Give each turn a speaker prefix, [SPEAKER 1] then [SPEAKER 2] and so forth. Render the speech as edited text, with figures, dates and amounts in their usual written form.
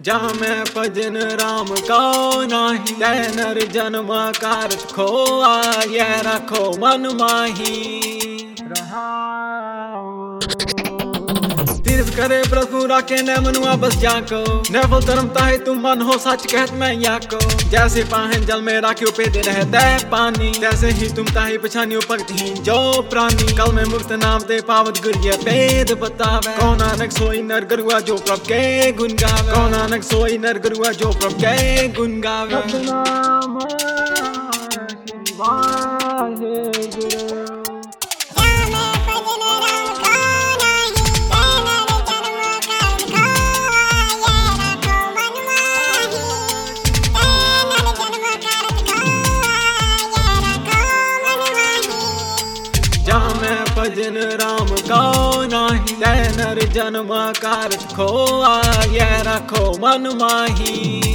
[SPEAKER 1] जहाँ मैं भजन राम का नाही, तै नर जन्म कारत खोआ, ये रखो मन माही। तीर्थ करे प्रभु राखे न मनुआ बस जाको, न फल धर्म ताहे तुम मन हो सच कहत मैं याको। जैसे पाहन जल में राख्यो पे दे रहता पानी, तैसे ही तुम ताही पछानियो भक्तहीन जो प्राणी। कल में मुक्त नाम ते पावत गुरिया पेद बतावे, कौन नानक सोई नर गरुआ जो प्रभ के गुण गावे। कौन नानक सोई नर गरुआ जो प्रभ के गुण गावे। जहाँ मैं भजन राम का नाही, तै नर जन्म कारत खोआ, ये रखो मन माही।